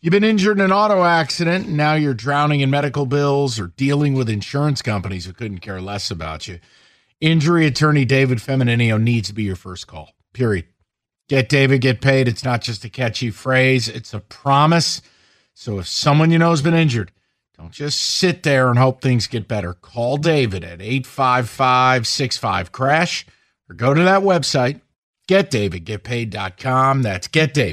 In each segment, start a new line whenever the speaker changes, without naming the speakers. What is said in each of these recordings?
You've been injured in an auto accident, and now you're drowning in medical bills or dealing with insurance companies who couldn't care less about you. Injury attorney David Femininio needs to be your first call, period. Get David, get paid. It's not just a catchy phrase. It's a promise. So if someone you know has been injured, don't just sit there and hope things get better. Call David at 855-65-CRASH or go to that website, getdavidgetpaid.com. That's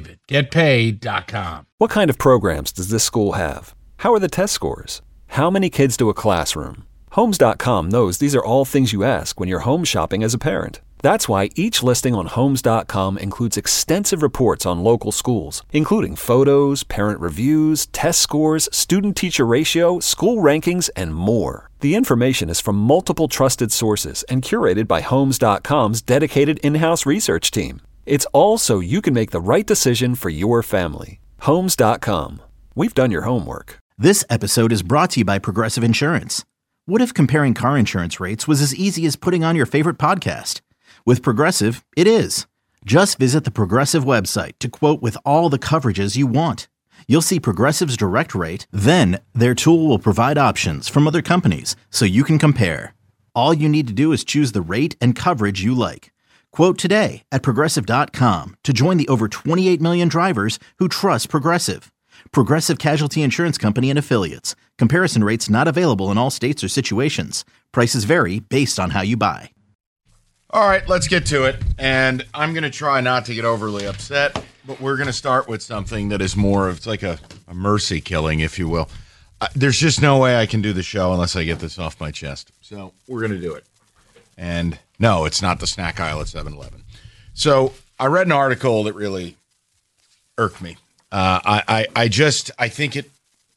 getdavidgetpaid.com.
What kind of programs does this school have? How are the test scores? How many kids to a classroom? Homes.com knows these are all things you ask when you're home shopping as a parent. That's why each listing on Homes.com includes extensive reports on local schools, including photos, parent reviews, test scores, student-teacher ratio, school rankings, and more. The information is from multiple trusted sources and curated by Homes.com's dedicated in-house research team. It's all so you can make the right decision for your family. Homes.com. We've done your homework.
This episode is brought to you by Progressive Insurance. What if comparing car insurance rates was as easy as putting on your favorite podcast? With Progressive, it is. Just visit the Progressive website to quote with all the coverages you want. You'll see Progressive's direct rate, then their tool will provide options from other companies so you can compare. All you need to do is choose the rate and coverage you like. Quote today at Progressive.com to join the over 28 million drivers who trust Progressive. Progressive Casualty Insurance Company and Affiliates. Comparison rates not available in all states or situations. Prices vary based on how you buy.
All right, let's get to it. And I'm going to try not to get overly upset, but we're going to start with something that is more of, it's like a mercy killing, if you will. There's just no way I can do the show unless I get this off my chest. So we're going to do it. And no, it's not the snack aisle at 7-Eleven. So I read an article that really irked me. I think it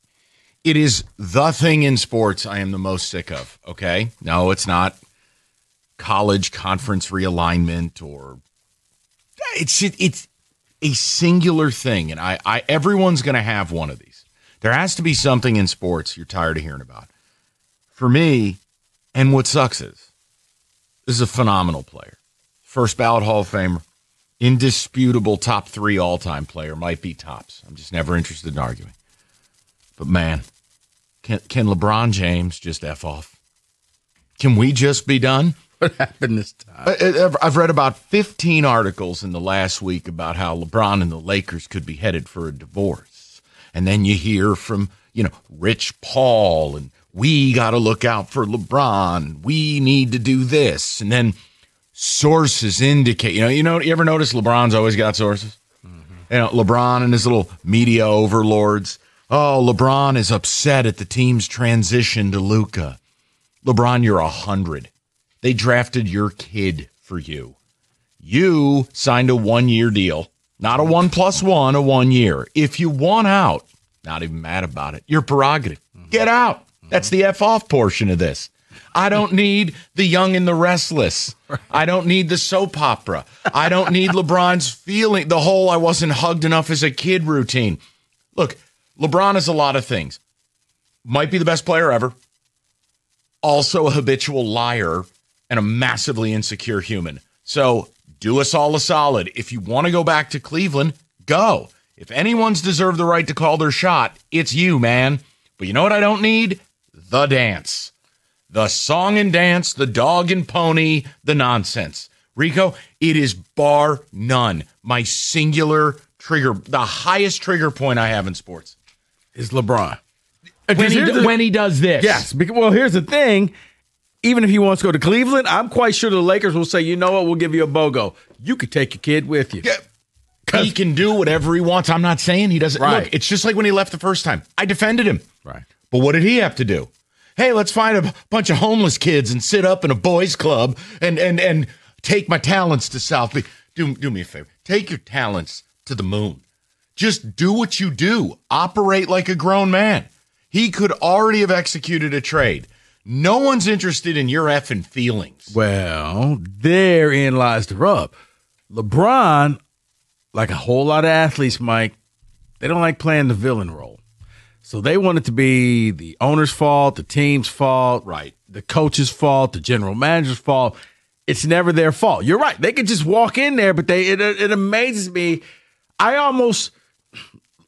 is the thing in sports I am the most sick of, okay? No, it's not college conference realignment or it's a singular thing. And I everyone's going to have one of these. There has to be something in sports you're tired of hearing about. For me, and what sucks is, this is a phenomenal player. First ballot Hall of Famer. Indisputable top 3 all-time player. Might be tops. I'm just never interested in arguing. But man, can LeBron James just F off? Can we just be done?
What happened this time?
I've read about 15 articles in the last week about how LeBron and the Lakers could be headed for a divorce. And then you hear from, Rich Paul, and we got to look out for LeBron. We need to do this. And then sources indicate, you ever notice LeBron's always got sources? Mm-hmm. LeBron and his little media overlords. Oh, LeBron is upset at the team's transition to Luka. LeBron, you're 100. They drafted your kid for you. You signed a 1-year deal, not a 1+1, a 1 year. If you want out, not even mad about it. Your prerogative. Mm-hmm. Get out. Mm-hmm. That's the F off portion of this. I don't need the Young and the Restless. I don't need the soap opera. I don't need LeBron's feeling, the whole I wasn't hugged enough as a kid routine. Look, LeBron is a lot of things. Might be the best player ever. Also a habitual liar and a massively insecure human. So do us all a solid. If you want to go back to Cleveland, go. If anyone's deserved the right to call their shot, it's you, man. But you know what I don't need? The dance. The song and dance, the dog and pony, the nonsense. Rico, it is bar none my singular trigger, the highest trigger point I have in sports.
Is LeBron.
When he does this.
Yes. Well, here's the thing. Even if he wants to go to Cleveland, I'm quite sure the Lakers will say, you know what, we'll give you a BOGO. You could take your kid with you.
Yeah. He can do whatever he wants. I'm not saying he doesn't.
Right.
Look, it's just like when he left the first time. I defended him.
Right.
But what did he have to do? Hey, let's find a bunch of homeless kids and sit up in a boys' club and take my talents to South Beach. Do me a favor. Take your talents to the moon. Just do what you do. Operate like a grown man. He could already have executed a trade. No one's interested in your effing feelings.
Well, therein lies the rub. LeBron, like a whole lot of athletes, Mike, they don't like playing the villain role. So they want it to be the owner's fault, the team's fault,
right?
The coach's fault, the general manager's fault. It's never their fault. You're right. They could just walk in there, but it amazes me. I almost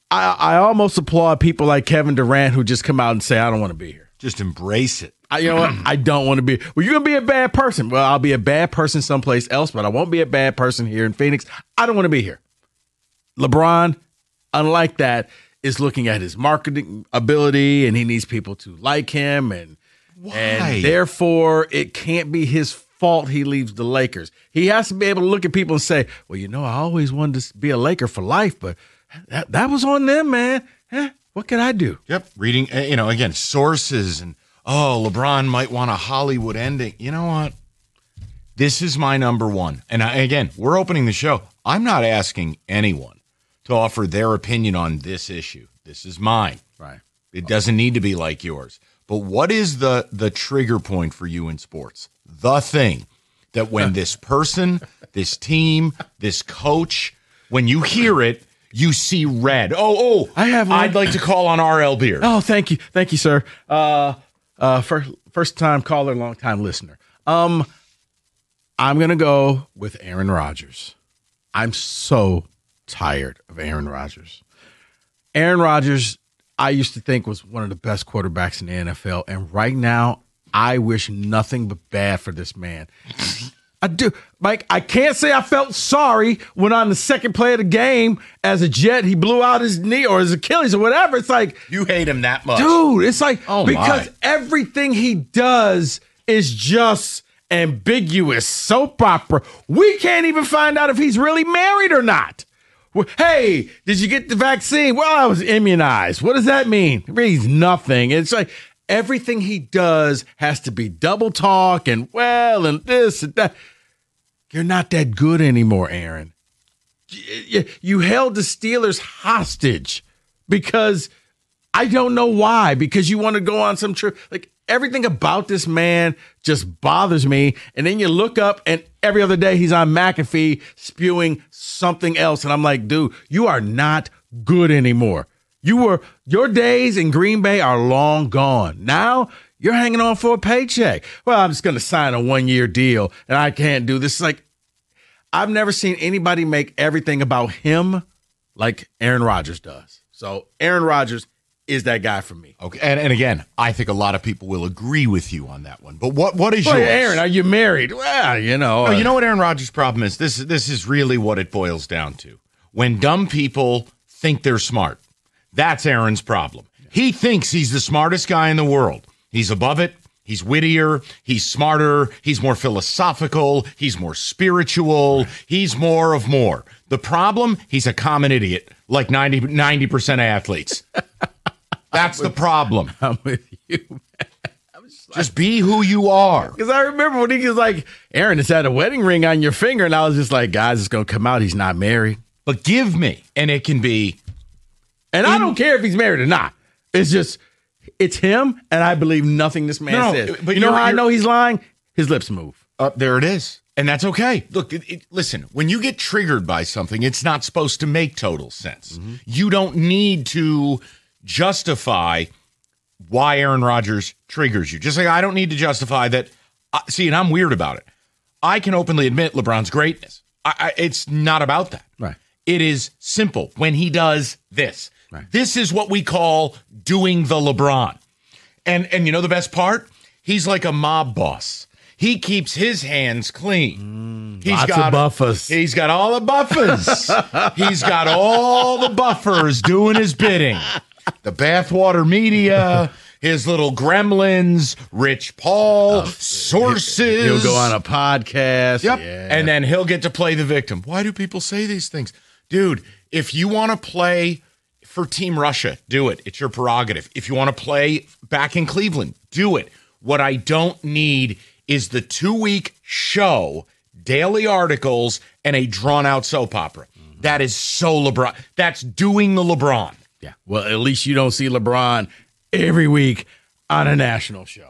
I almost applaud people like Kevin Durant who just come out and say, I don't want to be here.
Just embrace it.
You know what? I don't want to be. Well, you're going to be a bad person. Well, I'll be a bad person someplace else, but I won't be a bad person here in Phoenix. I don't want to be here. LeBron, unlike that, is looking at his marketing ability, and he needs people to like him, and therefore it can't be his fault he leaves the Lakers. He has to be able to look at people and say, well, I always wanted to be a Laker for life, but that was on them, man. What can I do?
Yep. Reading, again, sources and, LeBron might want a Hollywood ending. You know what? This is my number one. And again, we're opening the show. I'm not asking anyone to offer their opinion on this issue. This is mine.
Right.
It doesn't need to be like yours. But what is the trigger point for you in sports? The thing that when this person, this team, this coach, when you hear it, you see red.
I have one.
I'd like to call on RL Beer.
Oh, thank you. Thank you, sir. First time caller, long time listener. I'm going to go with Aaron Rodgers. I'm so tired of Aaron Rodgers. Aaron Rodgers, I used to think was one of the best quarterbacks in the NFL. And right now, I wish nothing but bad for this man. I do. Mike, I can't say I felt sorry when on the second play of the game as a Jet, he blew out his knee or his Achilles or whatever. It's like,
you hate him that much.
Dude, it's like, because
my.
everything he does is just ambiguous soap opera. We can't even find out if he's really married or not. Hey, did you get the vaccine? Well, I was immunized. What does that mean? It means nothing. It's like everything he does has to be double talk and this and that. You're not that good anymore, Aaron. You held the Steelers hostage because I don't know why, because you want to go on some trip. Like everything about this man just bothers me. And then you look up and every other day he's on McAfee spewing something else. And I'm like, dude, you are not good anymore. Your days in Green Bay are long gone. Now you're hanging on for a paycheck. Well, I'm just going to sign a 1-year deal and I can't do this. Like, I've never seen anybody make everything about him like Aaron Rodgers does. So Aaron Rodgers is that guy for me.
Okay, and again, I think a lot of people will agree with you on that one. But what is yours?
Aaron, are you married? Well,
you know what Aaron Rodgers' problem is? This is really what it boils down to. When dumb people think they're smart, that's Aaron's problem. He thinks he's the smartest guy in the world. He's above it. He's wittier. He's smarter. He's more philosophical. He's more spiritual. He's more of more. The problem, he's a common idiot, like 90% of athletes. That's the problem.
I'm with you, man.
Just be who you are.
Because I remember when he was like, Aaron, it's had a wedding ring on your finger. And I was just like, guys, it's going to come out. He's not married.
But give me, and it can be.
And I don't care if he's married or not. It's just, it's him, and I believe nothing this man says. But you know how I know he's lying? His lips move.
There it is. And that's okay. Look, listen, when you get triggered by something, it's not supposed to make total sense. Mm-hmm. You don't need to justify why Aaron Rodgers triggers you. Just like I don't need to justify that. And I'm weird about it. I can openly admit LeBron's greatness. It's not about that.
Right.
It is simple. When he does this.
Right.
This is what we call doing the LeBron. And you know the best part? He's like a mob boss. He keeps his hands clean.
Lots of buffers.
He's got all the buffers. He's got all the buffers doing his bidding. The bathwater media, his little gremlins, Rich Paul, sources.
He'll go on a podcast.
Yep.
Yeah.
And then he'll get to play the victim. Why do people say these things? Dude, if you want to play for Team Russia, do it. It's your prerogative. If you want to play back in Cleveland, do it. What I don't need is the 2-week show, daily articles, and a drawn-out soap opera. Mm-hmm. That is so LeBron. That's doing the LeBron.
Yeah. Well, at least you don't see LeBron every week on a national show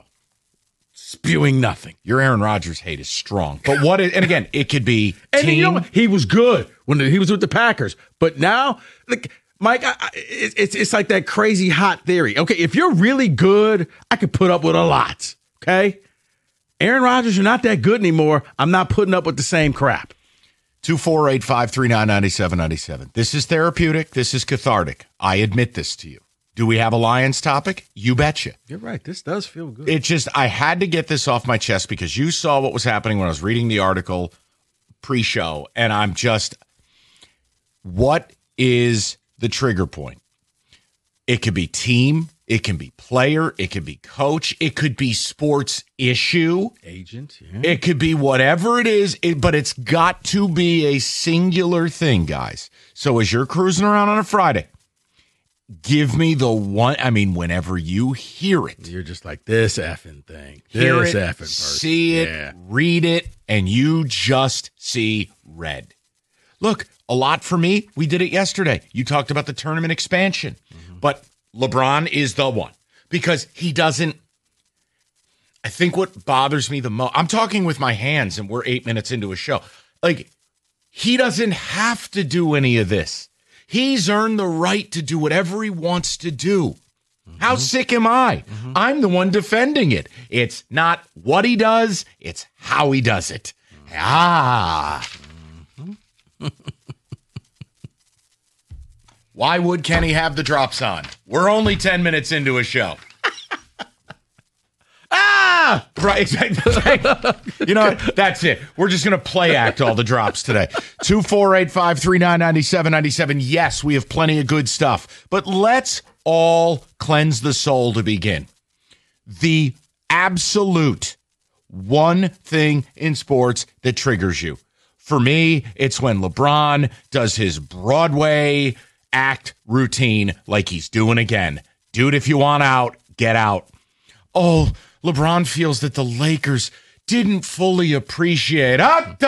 spewing nothing.
Your Aaron Rodgers hate is strong. But what? And again, it could be
and you know, he was good when he was with the Packers. But now, like, Mike, it's like that crazy hot theory. Okay, if you're really good, I could put up with a lot. Okay? Aaron Rodgers, you're not that good anymore. I'm not putting up with the same crap.
248-539-9797. This is therapeutic. This is cathartic. I admit this to you. Do we have a Lions topic? You betcha.
You're right. This does feel good.
It just, I had to get this off my chest because you saw what was happening when I was reading the article pre-show, and I'm just, what is the trigger point? It could be team, it can be player, it could be coach, it could be sports issue.
Agent, yeah.
It could be whatever it is, but it's got to be a singular thing, guys. So as you're cruising around on a Friday, give me the one, I mean, whenever you hear it.
You're just like, this effing thing.
Hear
this
it,
effing person.
see it, read it, and you just see red. Look, a lot for me, we did it yesterday. You talked about the tournament expansion, but LeBron is the one because he doesn't, I think what bothers me the most, I'm talking with my hands and we're 8 minutes into a show. Like, he doesn't have to do any of this. He's earned the right to do whatever he wants to do. How sick am I? I'm the one defending it. It's not what he does, it's how he does it. Why would Kenny have the drops on? We're only 10 minutes into a show. Right, exactly. You know what? That's it. We're just going to play act all the drops today. 248-539-9797. Yes, we have plenty of good stuff. But let's all cleanse the soul to begin. The absolute one thing in sports that triggers you. For me, it's when LeBron does his Broadway act routine like he's doing again. Dude, if you want out, get out. Oh, LeBron feels that the Lakers didn't fully appreciate.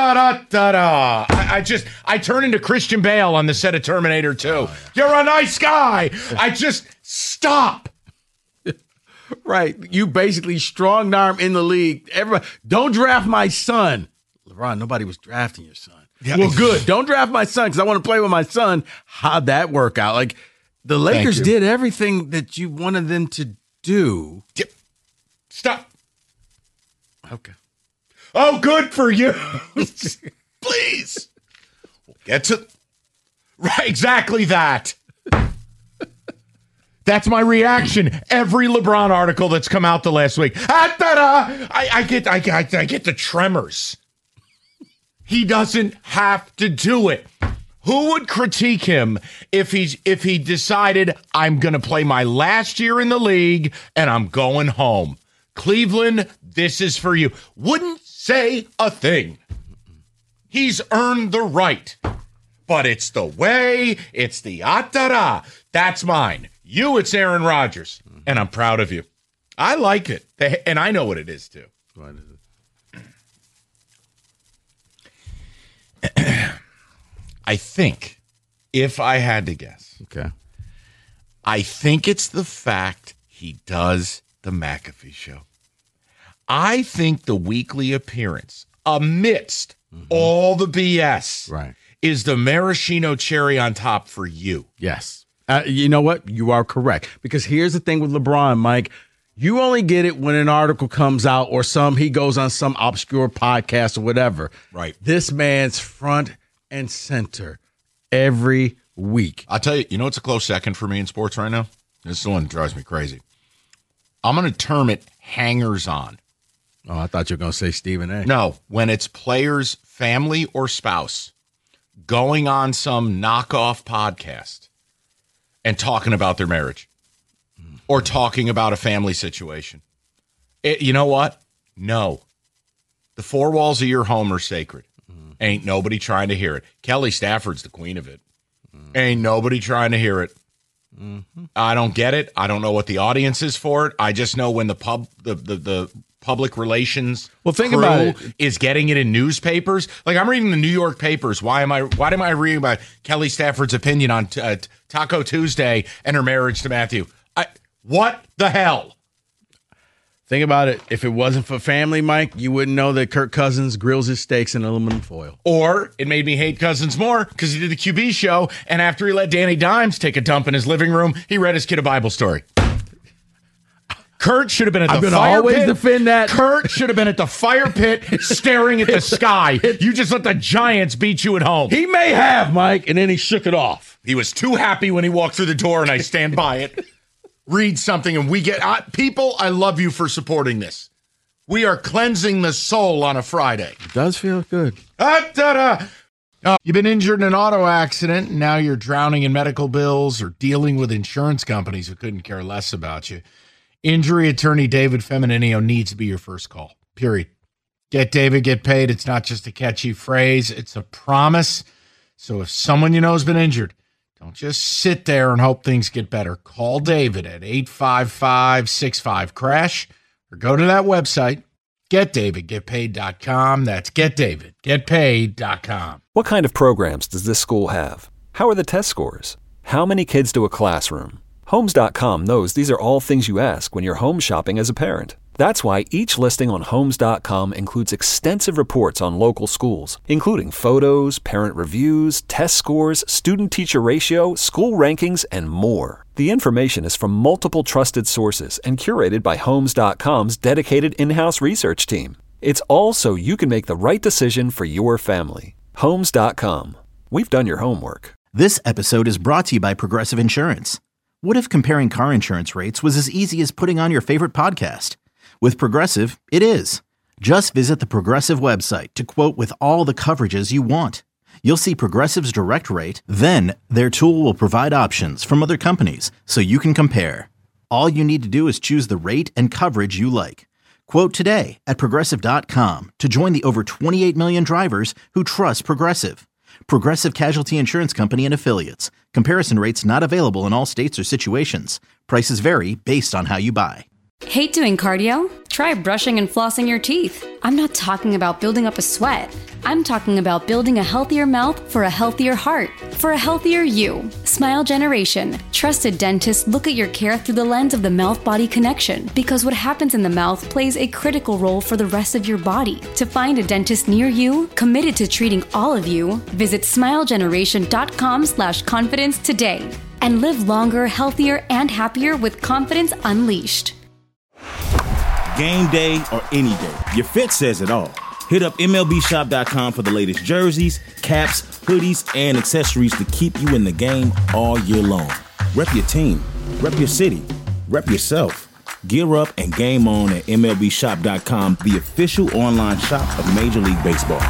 I turn into Christian Bale on the set of Terminator 2. Oh, yeah. You're a nice guy. I just stop.
Right. You basically strong arm in the league. Everybody, don't draft my son. LeBron, nobody was drafting your son. Yeah. Well, good. Don't draft my son because I want to play with my son. How'd that work out? Like, the Lakers did everything that you wanted them to do.
Yep. Stop.
Okay.
Oh, good for you. Please. Get to... Right, exactly that. That's my reaction. Every LeBron article that's come out the last week. I get the tremors. He doesn't have to do it. Who would critique him if he decided I'm going to play my last year in the league and I'm going home? Cleveland, this is for you. Wouldn't say a thing. He's earned the right. But it's the way, it's the atara. That's mine. You, it's Aaron Rodgers. And I'm proud of you. I like it. And I know what it is, too.
What is it?
I think, if I had to guess,
okay,
I think it's the fact he does the McAfee show. I think the weekly appearance amidst all the BS is the maraschino cherry on top for you.
Yes. You know what? You are correct. Because here's the thing with LeBron, Mike. You only get it when an article comes out or he goes on some obscure podcast or whatever.
Right.
This man's front and center every week.
I'll tell you, you know what's a close second for me in sports right now? This is the one that drives me crazy. I'm going to term it hangers on.
Oh, I thought you were going to say Stephen A.
No, when it's players, family, or spouse going on some knockoff podcast and talking about their marriage or talking about a family situation. You know what? No. The four walls of your home are sacred. Ain't nobody trying to hear it. Kelly Stafford's the queen of it. Ain't nobody trying to hear it. I don't get it. I don't know what the audience is for it. I just know when the public relations
think about it
is getting it in newspapers. Like, I'm reading the New York papers. Why am I reading about Kelly Stafford's opinion on Taco Tuesday and her marriage to Matthew? What the hell?
Think about it. If it wasn't for family, Mike, you wouldn't know that Kirk Cousins grills his steaks in aluminum foil.
Or it made me hate Cousins more because he did the QB show, and after he let Danny Dimes take a dump in his living room, he read his kid a Bible story. Kurt should have been at
I'm
the
gonna
fire
always
pit.
defend that.
Kurt should have been at the fire pit staring at the sky. You just let the Giants beat you at home.
He may have, Mike, and then he shook it off.
He was too happy when he walked through the door, and I stand by it. Read something, and we get people. I love you for supporting this. We are cleansing the soul on a Friday.
It does feel good.
You've been injured in an auto accident, and now you're drowning in medical bills or dealing with insurance companies who couldn't care less about you. Injury attorney David Femininio needs to be your first call, period. Get David, get paid. It's not just a catchy phrase. It's a promise. So if someone you know has been injured, don't just sit there and hope things get better. Call David at 855-65-CRASH or go to that website, getdavidgetpaid.com. That's getdavidgetpaid.com.
What kind of programs does this school have? How are the test scores? How many kids do a classroom? Homes.com knows these are all things you ask when you're home shopping as a parent. That's why each listing on Homes.com includes extensive reports on local schools, including photos, parent reviews, test scores, student-teacher ratio, school rankings, and more. The information is from multiple trusted sources and curated by Homes.com's dedicated in-house research team. It's all so you can make the right decision for your family. Homes.com. We've done your homework.
This episode is brought to you by Progressive Insurance. What if comparing car insurance rates was as easy as putting on your favorite podcast? With Progressive, it is. Just visit the Progressive website to quote with all the coverages you want. You'll see Progressive's direct rate, then their tool will provide options from other companies so you can compare. All you need to do is choose the rate and coverage you like. Quote today at Progressive.com to join the over 28 million drivers who trust Progressive. Progressive Casualty Insurance Company and Affiliates. Comparison rates not available in all states or situations. Prices vary based on how you buy.
Hate doing cardio? Try brushing and flossing your teeth. I'm not talking about building up a sweat. I'm talking about building a healthier mouth for a healthier heart, for a healthier you. Smile Generation. Trusted dentists look at your care through the lens of the mouth-body connection because what happens in the mouth plays a critical role for the rest of your body. To find a dentist near you, committed to treating all of you, visit smilegeneration.com/confidence today and live longer, healthier, and happier with confidence unleashed.
Game day or any day, your fit says it all. Hit up MLBshop.com for the latest jerseys, caps, hoodies, and accessories to keep you in the game all year long. Rep your team, rep your city, rep yourself. Gear up and game on at MLBshop.com, the official online shop of Major League Baseball.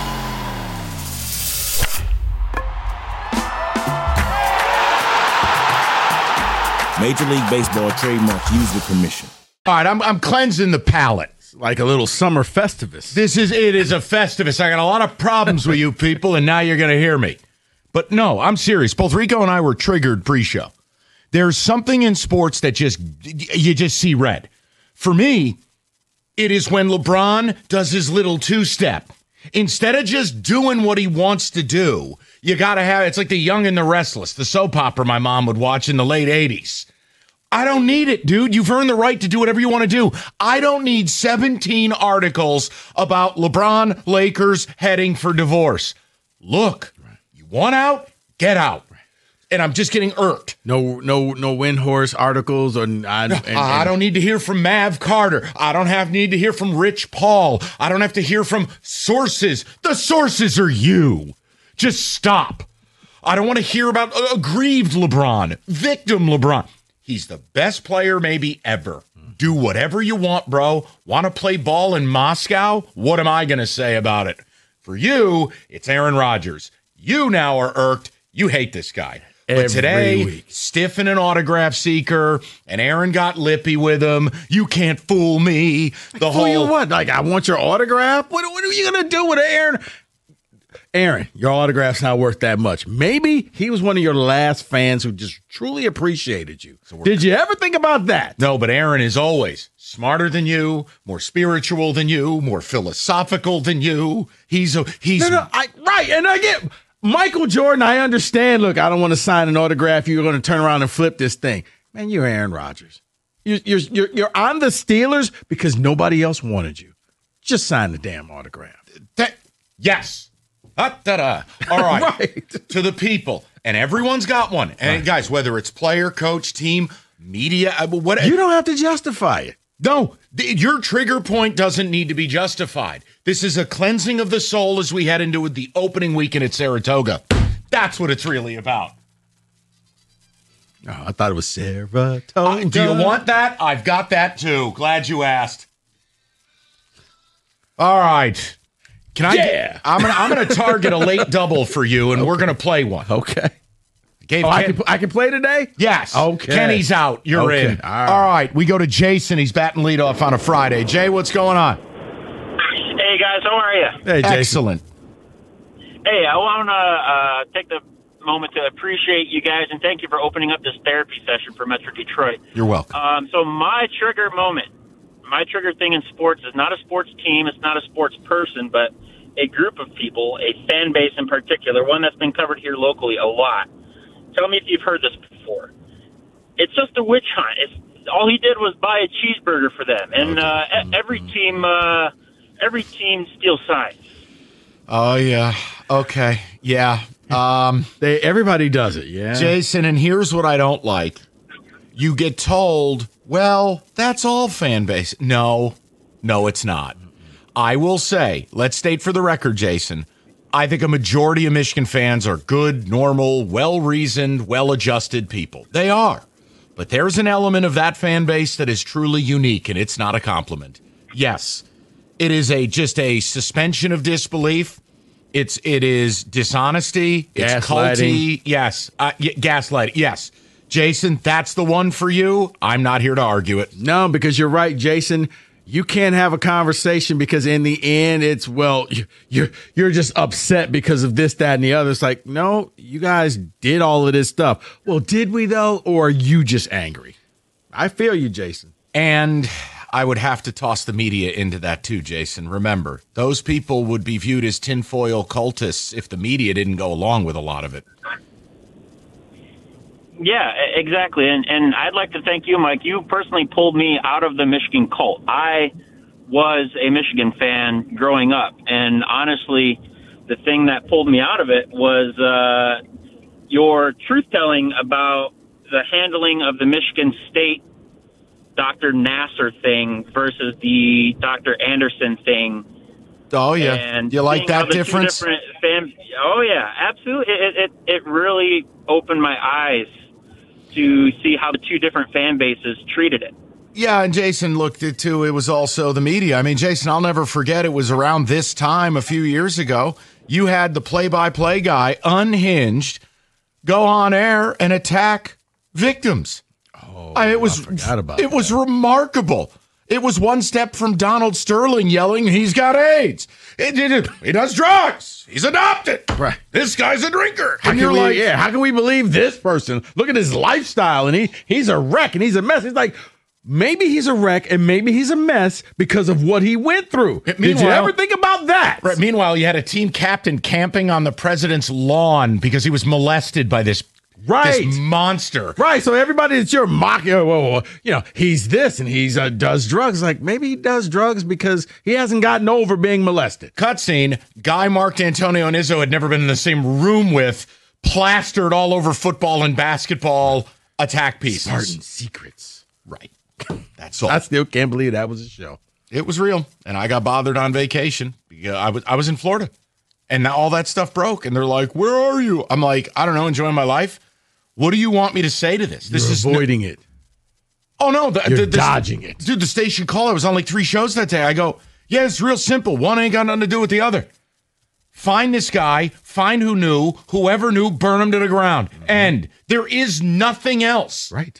Major League Baseball trademark used with permission.
All right, I'm cleansing the palate.
Like a little summer festivus.
It is a festivus. I got a lot of problems with you people, and now you're going to hear me. But no, I'm serious. Both Rico and I were triggered pre-show. There's something in sports that you just see red. For me, it is when LeBron does his little two-step. Instead of just doing what he wants to do, you got to have, it's like The Young and the Restless, the soap opera my mom would watch in the late 80s. I don't need it, dude. You've earned the right to do whatever you want to do. I don't need 17 articles about LeBron Lakers heading for divorce. Look, you want out? Get out. And I'm just getting irked.
No Windhorse articles.
I don't need to hear from Mav Carter. I don't need to hear from Rich Paul. I don't have to hear from sources. The sources are you. Just stop. I don't want to hear about aggrieved LeBron, victim LeBron. He's the best player maybe ever. Do whatever you want, bro. Want to play ball in Moscow? What am I going to say about it? For you, it's Aaron Rodgers. You now are irked. You hate this guy. But today, stiff and an autograph seeker, and Aaron got lippy with him. You can't fool me.
Fool you what? Like, I want your autograph? What are you going to do with Aaron? Aaron, your autograph's not worth that much. Maybe he was one of your last fans who just truly appreciated you. Did you ever think about that?
No, but Aaron is always smarter than you, more spiritual than you, more philosophical than you.
Right, and I get Michael Jordan. I understand. Look, I don't want to sign an autograph. You're going to turn around and flip this thing, man. You're Aaron Rodgers. You're on the Steelers because nobody else wanted you. Just sign the damn autograph.
Yes. All right.
Right.
To the people. And everyone's got one. And guys, whether it's player, coach, team, Media, what?
You don't have to justify it.
No, your trigger point doesn't need to be justified. This is a cleansing of the soul as we head into the opening weekend at Saratoga. That's what it's really about.
Oh, I thought it was Saratoga.
Do you want that? I've got that too. Glad you asked. All right. I'm gonna target a late double for you, and we're gonna play one.
Okay.
I
can play today?
Yes.
Okay.
Kenny's out. You're in. All right. We go to Jason. He's batting leadoff on a Friday. Jay, what's going on?
Hey, guys. How are you?
Hey, Jason.
Excellent.
Hey, I want to take the moment to appreciate you guys and thank you for opening up this therapy session for Metro Detroit.
You're welcome.
So my trigger thing in sports is not a sports team. It's not a sports person, but a group of people, a fan base in particular, one that's been covered here locally a lot. Tell me if you've heard this before. It's just a witch hunt. All he did was buy a cheeseburger for them, and every team steals signs.
Oh, yeah. Okay. Yeah.
Everybody does it, yeah.
Jason, and here's what I don't like. You get told, well, that's all fan base. No, it's not. I will say, let's state for the record, Jason, I think a majority of Michigan fans are good, normal, well-reasoned, well-adjusted people. They are. But there's an element of that fan base that is truly unique, and it's not a compliment. Yes, it is just a suspension of disbelief. It is dishonesty. It's culty. Yes. Gaslighting. Yes. Jason, that's the one for you. I'm not here to argue it.
No, because you're right, Jason. You can't have a conversation because in the end, it's, well, you're just upset because of this, that, and the other. It's like, no, you guys did all of this stuff. Well, did we, though? Or are you just angry? I feel you, Jason.
And I would have to toss the media into that, too, Jason. Remember, those people would be viewed as tinfoil cultists if the media didn't go along with a lot of it.
Yeah, exactly. And I'd like to thank you, Mike. You personally pulled me out of the Michigan cult. I was a Michigan fan growing up. And honestly, the thing that pulled me out of it was your truth-telling about the handling of the Michigan State Dr. Nasser thing versus the Dr. Anderson thing.
Oh, yeah.
And
you like that difference?
Oh, yeah, absolutely. It really opened my eyes to see how the two different fan bases treated it.
Yeah, and Jason looked at, too, it was also the media. I mean, Jason, I'll never forget, it was around this time a few years ago, you had the play-by-play guy, unhinged, go on air and attack victims.
Oh,
I
forgot about
it was remarkable. It was one step from Donald Sterling yelling, he's got AIDS. He does drugs. He's adopted.
Right.
This guy's a drinker.
How can we believe this person? Look at his lifestyle, and he's a wreck, and he's a mess. He's like, maybe he's a wreck, and maybe he's a mess because of what he went through. Did you ever think about that?
Right. Meanwhile, you had a team captain camping on the president's lawn because he was molested by this monster.
Right. So everybody that you're mocking, he's this and he's does drugs. Like, maybe he does drugs because he hasn't gotten over being molested.
Cutscene, guy Mark D'Antonio and Izzo had never been in the same room with, plastered all over football and basketball attack pieces.
Spartan secrets.
Right. That's all.
I still can't believe that was a show.
It was real. And I got bothered on vacation. I was in Florida. And all that stuff broke. And they're like, where are you? I'm like, I don't know, enjoying my life. What do you want me to say to this?
You're avoiding it.
Oh, no.
You're dodging it.
Dude, the station called. I was on like 3 shows that day. I go, yeah, it's real simple. One ain't got nothing to do with the other. Find this guy. Find who knew. Whoever knew, burn him to the ground. Mm-hmm. And there is nothing else.
Right.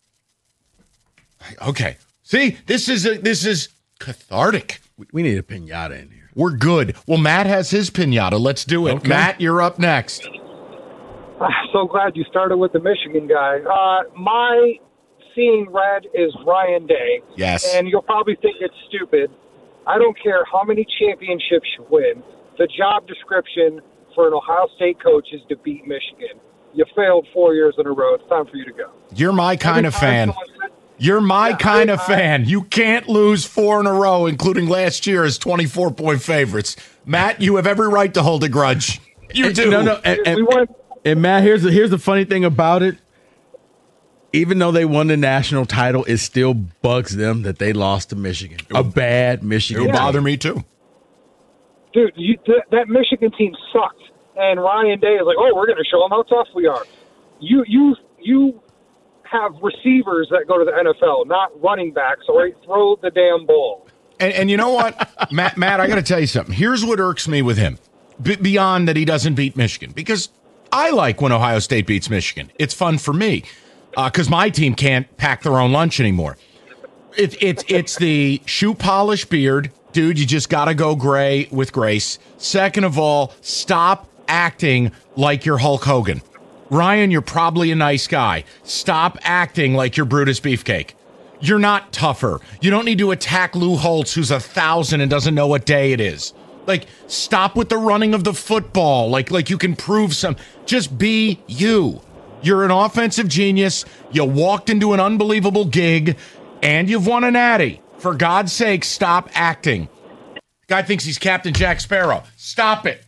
Okay. See, this is cathartic.
We need a piñata in here.
We're good. Well, Matt has his piñata. Let's do it. Okay. Matt, you're up next.
So glad you started with the Michigan guy. My seeing red is Ryan Day.
Yes.
And you'll probably think it's stupid. I don't care how many championships you win. The job description for an Ohio State coach is to beat Michigan. You failed 4 years in a row. It's time for you to go.
You're my kind of fan. You're my kind of fan. You can't lose 4 in a row, including last year as 24-point favorites. Matt, you have every right to hold a grudge. You do.
No. And Matt, here's the funny thing about it. even though they won the national title, it still bugs them that they lost to Michigan. A bad Michigan.
It would bother me too.
Dude, that Michigan team sucked. And Ryan Day is like, oh, we're going to show them how tough we are. You have receivers that go to the NFL, not running backs, or throw the damn ball.
And you know what, Matt, I got to tell you something. Here's what irks me with him, beyond that he doesn't beat Michigan, because I like when Ohio State beats Michigan. It's fun for me because my team can't pack their own lunch anymore. It's the shoe polish beard. Dude, you just got to go gray with grace. Second of all, stop acting like you're Hulk Hogan. Ryan, you're probably a nice guy. Stop acting like you're Brutus Beefcake. You're not tougher. You don't need to attack Lou Holtz, who's 1,000 and doesn't know what day it is. Like, stop with the running of the football. Like you can prove some. Just be you. You're an offensive genius. You walked into an unbelievable gig, and you've won a natty. For God's sake, stop acting. Guy thinks he's Captain Jack Sparrow. Stop it.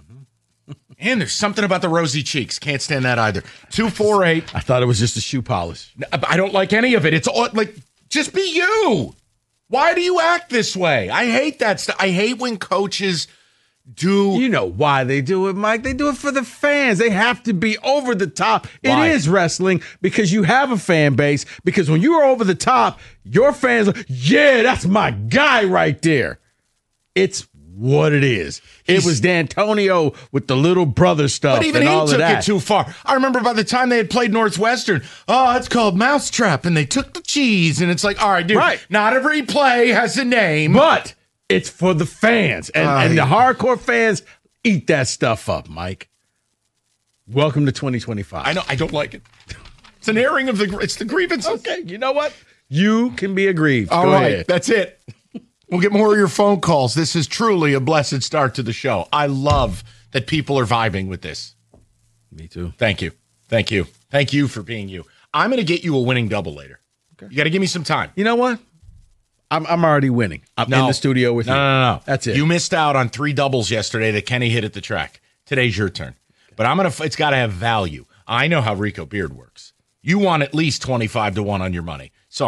And there's something about the rosy cheeks. Can't stand that either. 248.
I thought it was just a shoe polish.
I don't like any of it. It's all, like, just be you. Why do you act this way? I hate that stuff. I hate when coaches do.
You know why they do it, Mike. They do it for the fans. They have to be over the top.
Why?
It is wrestling because you have a fan base. Because when you are over the top, your fans are, yeah, that's my guy right there. It's what it is. It was D'Antonio with the little brother stuff.
But even
and
he
all
took
of that.
it too far. I remember by the time they had played Northwestern, it's called Mousetrap, and they took the cheese, and it's like, all right, dude,
Right.
Not every play has a name.
But it's for the fans. And the hardcore fans eat that stuff up, Mike. Welcome to 2025.
I know, I don't like it. It's an airing of it's the grievances.
Okay, you know what? You can be aggrieved.
All
Go
right,
ahead.
that's it. We'll get more of your phone calls. This is truly a blessed start to the show. I love that people are vibing with this.
Me too.
Thank you. Thank you. Thank you for being you. I'm going to get you a winning double later. Okay. You got to give me some time.
You know what? I'm already winning. I'm in the studio with you.
No.
That's it.
You missed out on 3 doubles yesterday that Kenny hit at the track. Today's your turn. But it's got to have value. I know how Rico Beard works. You want at least 25-1 on your money. So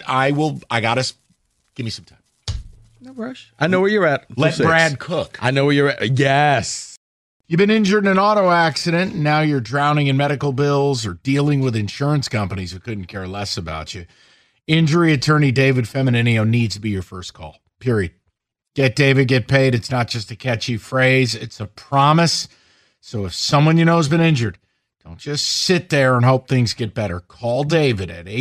give me some time.
No rush. I know where you're at.
Let Brad cook.
I know where you're at. Yes.
You've been injured in an auto accident, and now you're drowning in medical bills or dealing with insurance companies who couldn't care less about you. Injury attorney David Femininio needs to be your first call, period. Get David, get paid. It's not just a catchy phrase. It's a promise. So if someone you know has been injured, don't just sit there and hope things get better. Call David at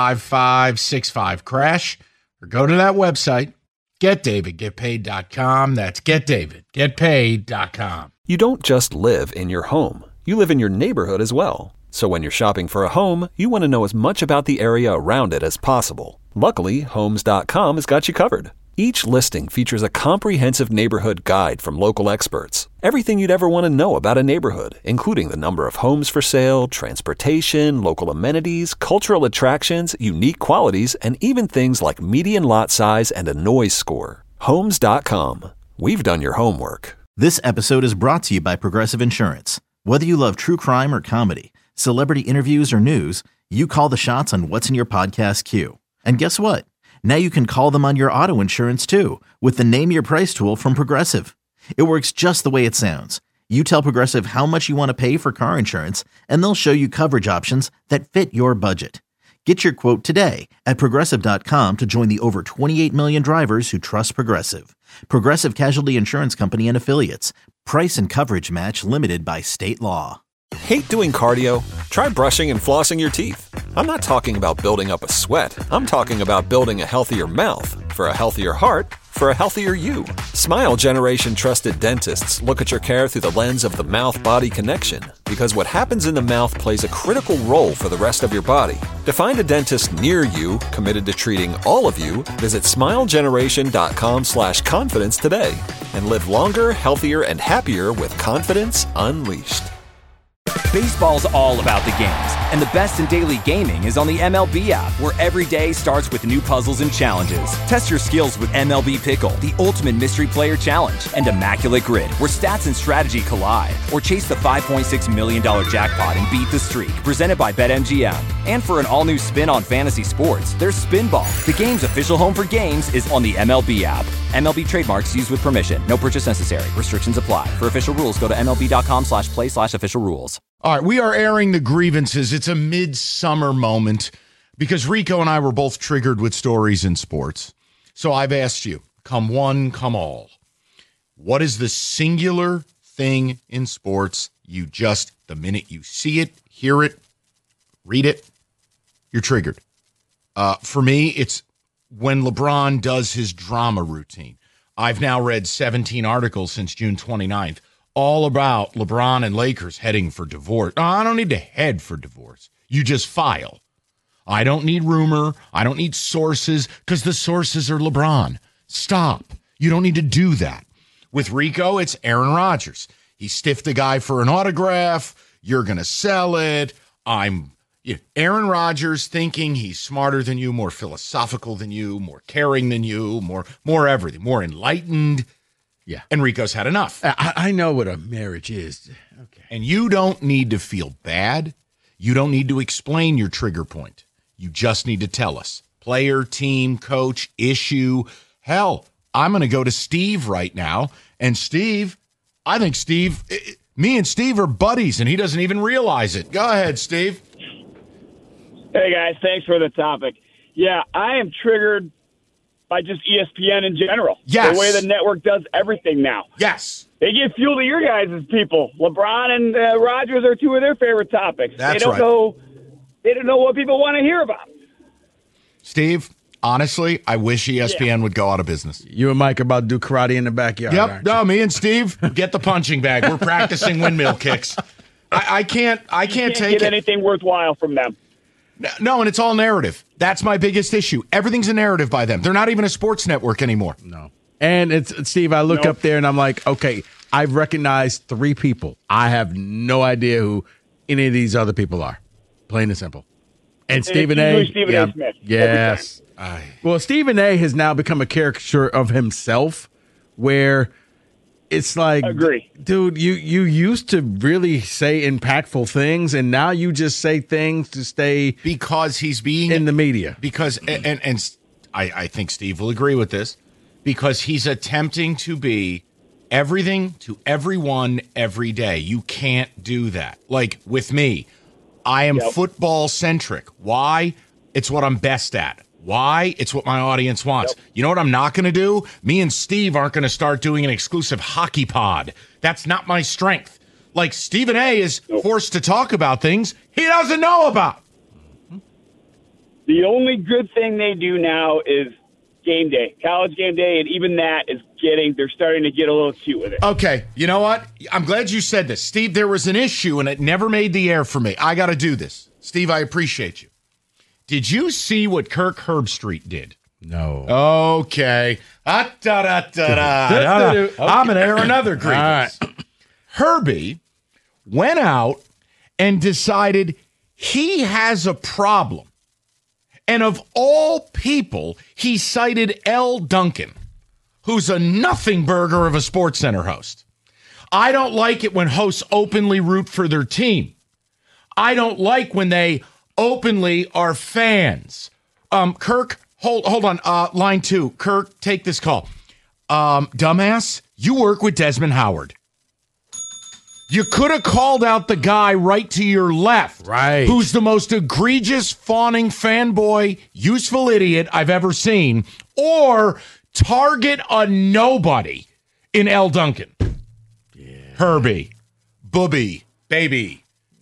855-65-CRASH or go to that website, GetDavidGetPaid.com. That's GetDavidGetPaid.com.
You don't just live in your home. You live in your neighborhood as well. So when you're shopping for a home, you want to know as much about the area around it as possible. Luckily, Homes.com has got you covered. Each listing features a comprehensive neighborhood guide from local experts. Everything you'd ever want to know about a neighborhood, including the number of homes for sale, transportation, local amenities, cultural attractions, unique qualities, and even things like median lot size and a noise score. Homes.com. We've done your homework.
This episode is brought to you by Progressive Insurance. Whether you love true crime or comedy, celebrity interviews or news, you call the shots on what's in your podcast queue. And guess what? Now you can call them on your auto insurance too with the Name Your Price tool from Progressive. It works just the way it sounds. You tell Progressive how much you want to pay for car insurance, and they'll show you coverage options that fit your budget. Get your quote today at Progressive.com to join the over 28 million drivers who trust Progressive. Progressive Casualty Insurance Company and Affiliates. Price and coverage match limited by state law.
Hate doing cardio? Try brushing and flossing your teeth. I'm not talking about building up a sweat. I'm talking about building a healthier mouth. For a healthier heart, for a healthier you. Smile Generation trusted dentists look at your care through the lens of the mouth-body connection, because what happens in the mouth plays a critical role for the rest of your body. To find a dentist near you committed to treating all of you, visit smilegeneration.com/confidence today and live longer, healthier, and happier with confidence unleashed.
Baseball's all about the games, And the best in daily gaming is on the MLB app, where every day starts with new puzzles and challenges. Test your skills with MLB Pickle, the ultimate mystery player challenge, and Immaculate Grid, where stats and strategy collide. Or chase the $5.6 million jackpot and beat the streak, presented by BetMGM. And for an all-new spin on fantasy sports, there's Spinball. The game's official home for games is on the MLB app. MLB trademarks used with permission. No purchase necessary. Restrictions apply. For official rules, go to MLB.com/play/official rules.
All right, we are airing the grievances. It's a midsummer moment because Rico and I were both triggered with stories in sports. So I've asked you, come one, come all. What is the singular thing in sports you just, the minute you see it, hear it, read it, you're triggered? For me, it's when LeBron does his drama routine. I've now read 17 articles since June 29th. All about LeBron and Lakers heading for divorce. I don't need to head for divorce. You just file. I don't need rumor. I don't need sources because the sources are LeBron. Stop. You don't need to do that. With Rico, it's Aaron Rodgers. He stiffed a guy for an autograph. You're going to sell it. Aaron Rodgers thinking he's smarter than you, more philosophical than you, more caring than you, more everything, more enlightened. Yeah. Enrico's had enough.
I know what a marriage is. Okay.
And you don't need to feel bad. You don't need to explain your trigger point. You just need to tell us. Player, team, coach, issue. Hell, I'm going to go to Steve right now. And Steve, I think me and Steve are buddies, and he doesn't even realize it. Go ahead, Steve.
Hey, guys. Thanks for the topic. Yeah, I am triggered by just ESPN in general.
Yes.
The way the network does everything now.
Yes.
They give fuel to your guys' people. LeBron and Rodgers are two of their favorite topics.
That's
they don't know what people want to hear about.
Steve, honestly, I wish ESPN would go out of business.
You and Mike are about to do karate in the backyard.
Yep. No, me and Steve, get the punching bag. We're practicing windmill kicks. I can't take
get anything worthwhile from them.
No, and it's all narrative. That's my biggest issue. Everything's a narrative by them. They're not even a sports network anymore.
No. And it's Steve, I look up there and I'm like, okay, I've recognized 3 people. I have no idea who any of these other people are. Plain and simple. And Stephen A.
Stephen A. Smith.
Yes. Well, Stephen A. has now become a caricature of himself where it's like,
agree.
Dude, you used to really say impactful things, and now you just say things to stay
because he's being
in the media.
Because and I think Steve will agree with this, because he's attempting to be everything to everyone every day. You can't do that. Like with me, I am football centric. Why? It's what I'm best at. Why? It's what my audience wants. Yep. You know what I'm not going to do? Me and Steve aren't going to start doing an exclusive hockey pod. That's not my strength. Like Stephen A. is forced to talk about things he doesn't know about.
The only good thing they do now is game day, college game day, and even that is they're starting to get a little cute with it.
Okay, you know what? I'm glad you said this. Steve, there was an issue, and it never made the air for me. I got to do this. Steve, I appreciate you. Did you see what Kirk Herbstreit did?
No.
Okay. I'm going to air another grievance. Right. Herbie went out and decided he has a problem. And of all people, he cited L. Duncan, who's a nothing burger of a SportsCenter host. I don't like it when hosts openly root for their team. I don't like when they openly are fans. Kirk, hold on. Line 2. Kirk, take this call. Dumbass, you work with Desmond Howard. You could have called out the guy right to your left,
right?
Who's the most egregious, fawning fanboy, useful idiot I've ever seen, or target a nobody in L. Duncan. Yeah. Herbie, Booby, baby.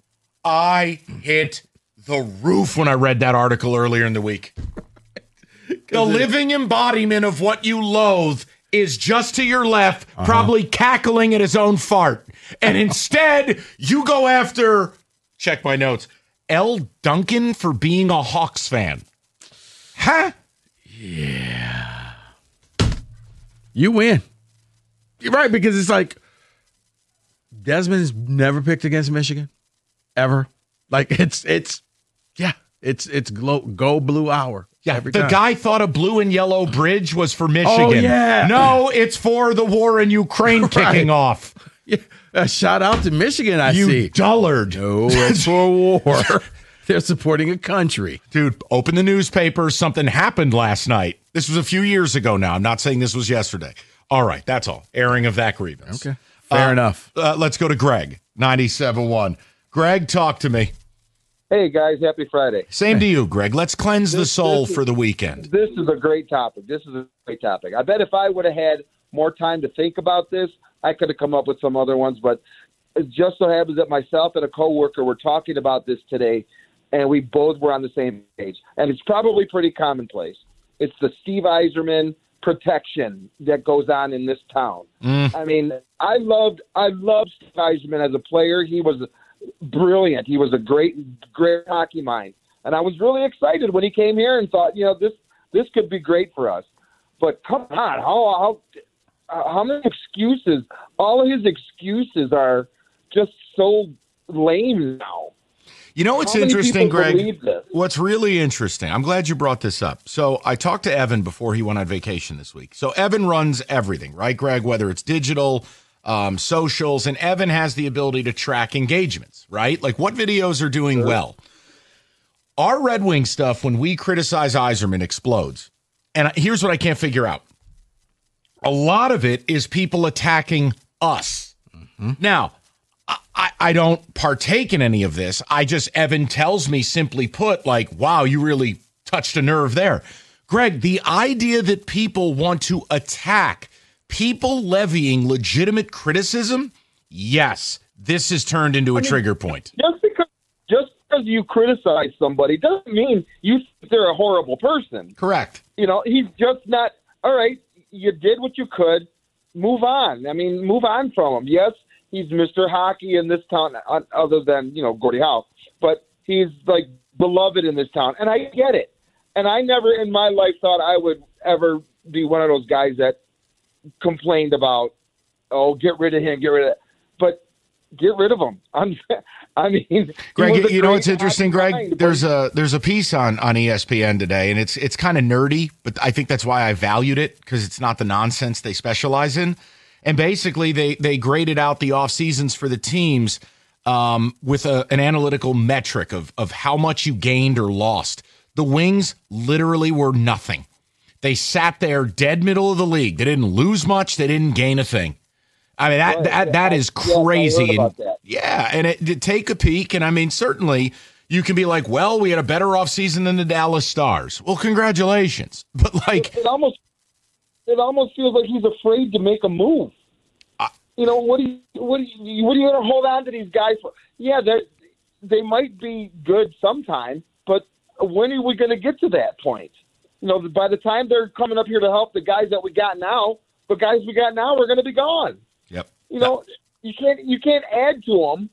I hit the roof when I read that article earlier in the week. The living embodiment of what you loathe is just to your left, probably cackling at his own fart. And instead, you go after, check my notes, L. Duncan for being a Hawks fan. Huh?
Yeah. You win. You're right, because it's like Desmond's never picked against Michigan. Ever. Like it's go blue hour.
Yeah,
every
the
time.
guy thought a blue and yellow bridge was for Michigan.
Oh, yeah.
No, it's for the war in Ukraine kicking off.
Yeah, shout out to Michigan, I
You
see.
dullard.
No, it's for war. They're supporting a country.
Dude, open the newspaper. Something happened last night. This was a few years ago now. I'm not saying this was yesterday. All right, that's all. Airing of that grievance.
Okay, fair enough.
Let's go to Greg, 97.1. Greg, talk to me.
Hey, guys, happy Friday.
Same to you, Greg. Let's cleanse the soul for the weekend.
This is a great topic. I bet if I would have had more time to think about this, I could have come up with some other ones. But it just so happens that myself and a coworker were talking about this today, and we both were on the same page. And it's probably pretty commonplace. It's the Steve Yzerman protection that goes on in this town. I mean, I loved Steve Yzerman as a player. He was brilliant. He was a great hockey mind. And I was really excited when he came here and thought, this could be great for us. But come on, how many excuses? All of his excuses are just so lame now.
You know what's
How many
interesting,
people
Greg?
believe this?
What's really interesting, I'm glad you brought this up. So I talked to Evan before he went on vacation this week. So Evan runs everything, right, Greg? Whether it's digital, socials, and Evan has the ability to track engagements, right? Like what videos are doing well. Our Red Wing stuff, when we criticize Yzerman, explodes. And here's what I can't figure out. A lot of it is people attacking us. Now, I don't partake in any of this. Evan tells me, simply put, like, wow, you really touched a nerve there. Greg, the idea that people want to attack people levying legitimate criticism, yes, this has turned into a trigger point.
Just because you criticize somebody doesn't mean you think they're a horrible person.
Correct.
He's just not, all right, you did what you could, move on. I mean, move on from him. Yes, he's Mr. Hockey in this town, other than, Gordie Howe, but he's, like, beloved in this town, and I get it. And I never in my life thought I would ever be one of those guys that complained about, get rid of him, but get rid of him. I mean,
Greg, you know what's interesting, Greg? There's a piece on ESPN today, and it's kind of nerdy, but I think that's why I valued it, because it's not the nonsense they specialize in. And basically, they graded out the off seasons for the teams with an analytical metric of how much you gained or lost. The Wings literally were nothing. They sat there dead middle of the league. They didn't lose much. They didn't gain a thing. I mean, that is crazy. And take a peek. And I mean, certainly you can be like, well, we had a better offseason than the Dallas Stars. Well, congratulations. But like,
it almost feels like he's afraid to make a move. What are you going to hold on to these guys for? Yeah, they might be good sometime, but when are we going to get to that point? By the time they're coming up here to help the guys that we got now, the guys we got now are going to be gone.
Yep.
You can't add to them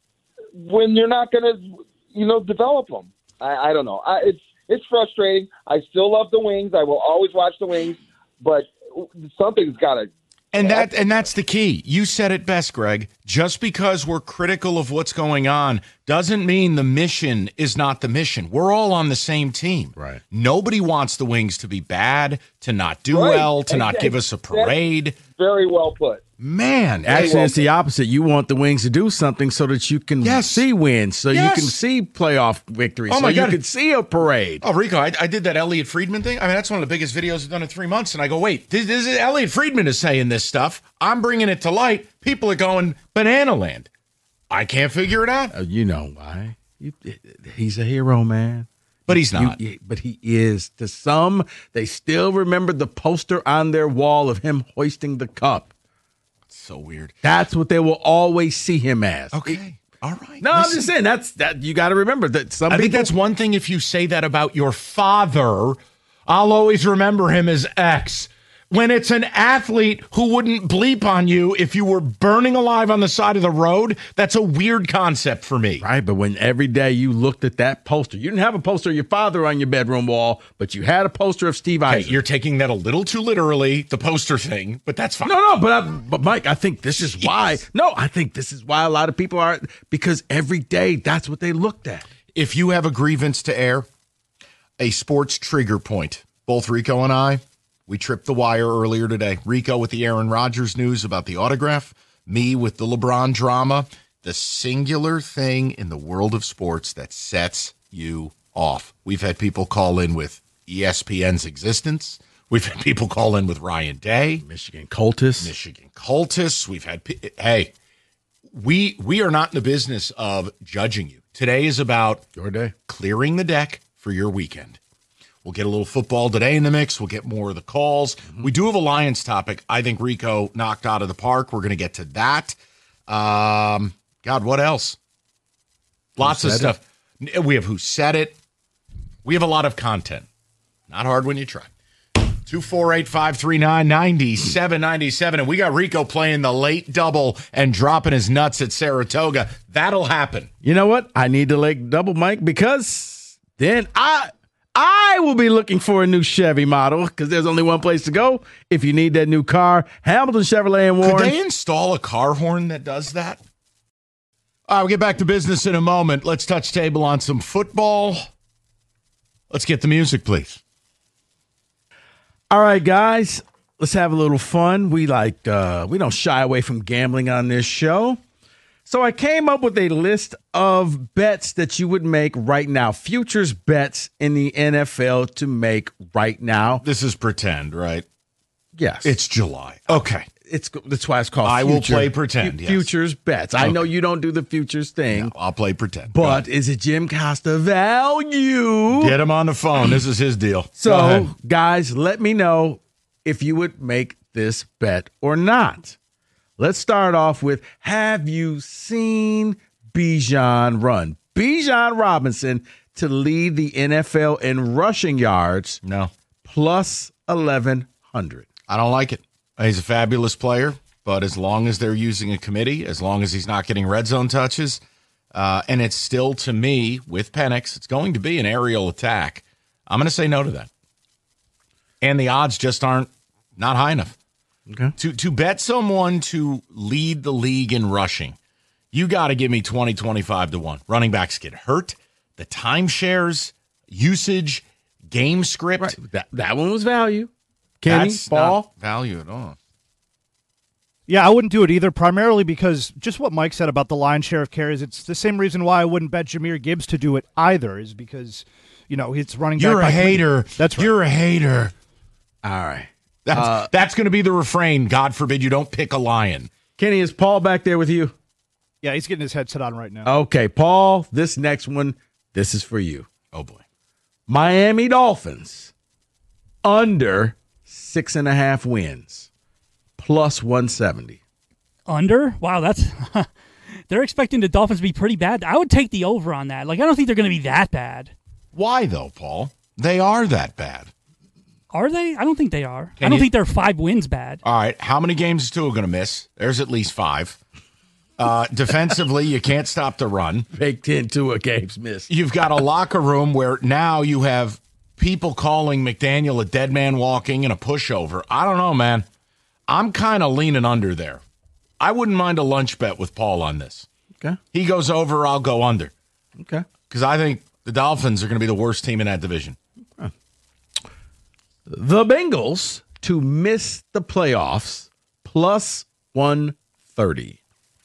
when you're not going to, develop them. I don't know. It's frustrating. I still love the Wings. I will always watch the Wings, but something's got to.
And that's the key. You said it best, Greg. Just because we're critical of what's going on doesn't mean the mission is not the mission. We're all on the same team.
Right.
Nobody wants the Wings to be bad, to not do well, to not give us a parade.
That's very well put.
Man.
Actually, it's the opposite. You want the Wings to do something so that you can see wins, so you can see playoff victories,
so
you can see a parade.
Oh, Rico, I did that Elliot Friedman thing. I mean, that's one of the biggest videos I've done in 3 months. And I go, wait, this is Elliot Friedman is saying this stuff. I'm bringing it to light. People are going banana land. I can't figure it out.
You know why. He's a hero, man.
But he's not.
But he is. To some, they still remember the poster on their wall of him hoisting the cup.
So weird.
That's what they will always see him as.
Okay. All right.
No, I'm just saying that you got to remember that I
think that's one thing. If you say that about your father, I'll always remember him as X. When it's an athlete who wouldn't bleep on you if you were burning alive on the side of the road, that's a weird concept for me.
Right, but when every day you looked at that poster, you didn't have a poster of your father on your bedroom wall, but you had a poster of Steve Eisner.
You're taking that a little too literally, the poster thing, but that's fine.
No, but Mike, I think this is why. No, I think this is why a lot of people are, because every day that's what they looked at.
If you have a grievance to air, a sports trigger point, both Rico and I, we tripped the wire earlier today. Rico with the Aaron Rodgers news about the autograph, me with the LeBron drama, the singular thing in the world of sports that sets you off. We've had people call in with ESPN's existence. We've had people call in with Ryan Day.
Michigan cultists.
We've had, hey, we are not in the business of judging you. Today is about
your day,
clearing the deck for your weekend. We'll get a little football today in the mix. We'll get more of the calls. We do have a Lions topic. I think Rico knocked out of the park. We're going to get to that. God, what else? Lots of stuff. We have Who Said It. We have a lot of content. Not hard when you try. 248-539-9797. And we got Rico playing the late double and dropping his nuts at Saratoga. That'll happen.
You know what? I need the late double, Mike, because then I will be looking for a new Chevy model because there's only one place to go if you need that new car. Hamilton Chevrolet and Warren.
Could they install a car horn that does that? All right, we'll get back to business in a moment. Let's touch table on some football. Let's get the music, please.
All right, guys, let's have a little fun. We don't shy away from gambling on this show. So I came up with a list of bets that you would make right now, futures bets in the NFL to make right now.
This is pretend, right?
Yes.
It's July. Okay.
That's why it's called
I will play pretend, yes.
Futures bets. I know you don't do the futures thing.
No, I'll play pretend.
But is it Jim Costa value?
Get him on the phone. This is his deal.
So, guys, let me know if you would make this bet or not. Let's start off with, have you seen Bijan run? Bijan Robinson to lead the NFL in rushing yards.
No.
Plus 1,100.
I don't like it. He's a fabulous player, but as long as they're using a committee, as long as he's not getting red zone touches, and it's still, to me, with Penix, it's going to be an aerial attack. I'm going to say no to that. And the odds just aren't not high enough.
Okay.
To bet someone to lead the league in rushing, you got to give me 20, 25 to 1. Running backs get hurt. The timeshares, usage, game script.
Right. That one was value. Kenny,
that's
Ball.
Not value at all.
Yeah, I wouldn't do it either, primarily because just what Mike said about the lion's share of carries, it's the same reason why I wouldn't bet Jahmyr Gibbs to do it either, is because, it's running back.
You're a hater.
That's right.
You're a hater.
All right.
That's going to be the refrain. God forbid you don't pick a lion.
Kenny, is Paul back there with you?
Yeah, he's getting his headset on right now.
Okay, Paul, this next one, this is for you.
Oh, boy.
Miami Dolphins under 6.5 wins, plus 170.
Under? Wow, that's they're expecting the Dolphins to be pretty bad. I would take the over on that. I don't think they're going to be that bad.
Why, though, Paul? They are that bad.
Are they? I don't think they are. I don't think they're 5 wins bad.
All right. How many games is Tua going to miss? There's at least 5. Defensively, you can't stop the run.
Baked into a game's missed.
You've got a locker room where now you have people calling McDaniel a dead man walking and a pushover. I don't know, man. I'm kind of leaning under there. I wouldn't mind a lunch bet with Paul on this.
Okay.
He goes over, I'll go under.
Okay.
Because I think the Dolphins are going to be the worst team in that division.
Okay. The Bengals to miss the playoffs, plus 130.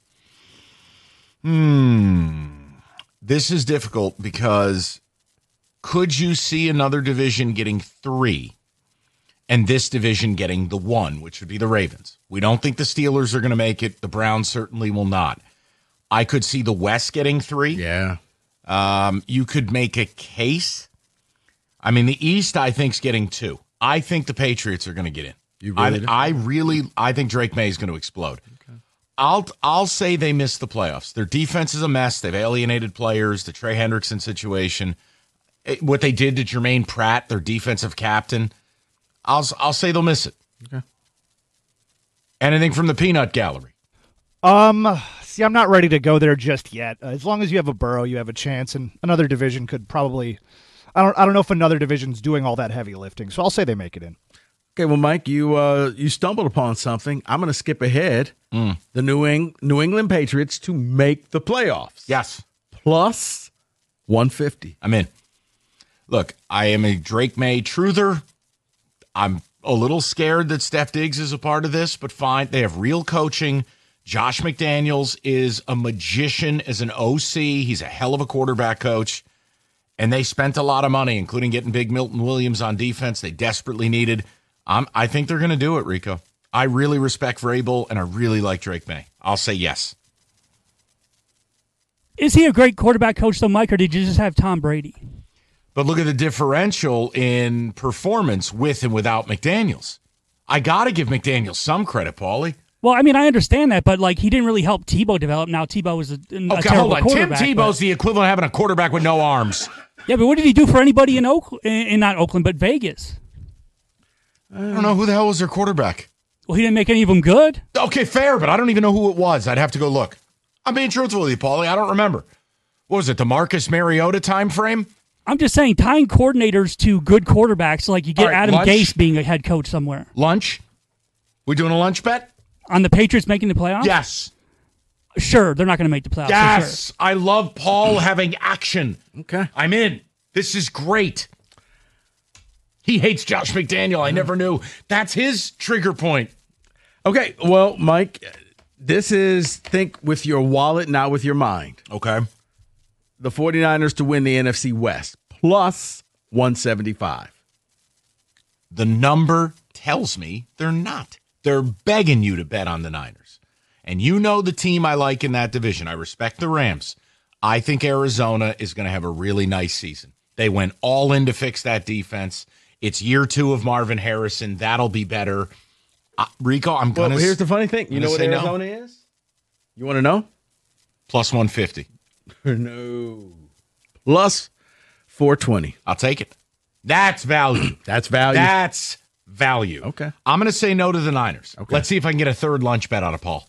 This is difficult because could you see another division getting 3 and this division getting the 1, which would be the Ravens? We don't think the Steelers are going to make it. The Browns certainly will not. I could see the West getting 3.
Yeah.
You could make a case. I mean, the East, I think, is getting 2. I think the Patriots are going to get in.
You really
I think Drake May is going to explode. Okay. I'll say they miss the playoffs. Their defense is a mess. They've alienated players. The Trey Hendrickson situation, what they did to Jermaine Pratt, their defensive captain. I'll say they'll miss it.
Okay.
Anything from the peanut gallery?
See, I'm not ready to go there just yet. As long as you have a Burrow, you have a chance, and another division could probably. I don't know if another division's doing all that heavy lifting, so I'll say they make it in.
Okay, well, Mike, you stumbled upon something. I'm going to skip ahead. The New England Patriots to make the playoffs.
Yes.
Plus 150.
I'm in. Look, I am a Drake May truther. I'm a little scared that Steph Diggs is a part of this, but fine. They have real coaching. Josh McDaniels is a magician as an OC. He's a hell of a quarterback coach. And they spent a lot of money, including getting big Milton Williams on defense. They desperately needed. I think they're going to do it, Rico. I really respect Vrabel, and I really like Drake May. I'll say yes.
Is he a great quarterback coach, though, Mike, or did you just have Tom Brady?
But look at the differential in performance with and without McDaniels. I got to give McDaniels some credit, Paulie.
Well, I mean, I understand that, but like he didn't really help Tebow develop. Now Tebow is a terrible quarterback.
Tim Tebow's the equivalent of having a quarterback with no arms.
Yeah, but what did he do for anybody in not Oakland, but Vegas?
I don't know who the hell was their quarterback.
Well, he didn't make any of them good.
Okay, fair, but I don't even know who it was. I'd have to go look. I'm being truthful with you, Paulie. I don't remember. What was it, the Marcus Mariota time frame?
I'm just saying, tying coordinators to good quarterbacks, like you get
All right,
Adam
lunch?
Gase being a head coach somewhere.
Lunch? We doing a lunch bet?
On the Patriots making the playoffs?
Yes.
Sure, they're not going to make the playoffs.
Yes.
Sure.
I love Paul having action.
Okay.
I'm in. This is great. He hates Josh McDaniel. I never knew. That's his trigger point.
Okay, well, Mike, this is think with your wallet, not with your mind.
Okay.
The 49ers to win the NFC West, plus 175.
The number tells me they're not. They're begging you to bet on the Niners. And you know the team I like in that division. I respect the Rams. I think Arizona is going to have a really nice season. They went all in to fix that defense. It's year 2 of Marvin Harrison. That'll be better. Rico, I'm going to...
Well, here's the funny thing. You know what Arizona is? You want to know?
Plus 150.
No. Plus 420.
I'll take it. That's value.
That's value.
That's value.
Okay.
I'm going to say no to the Niners.
Okay.
Let's see if I can get a third lunch bet out of Paul.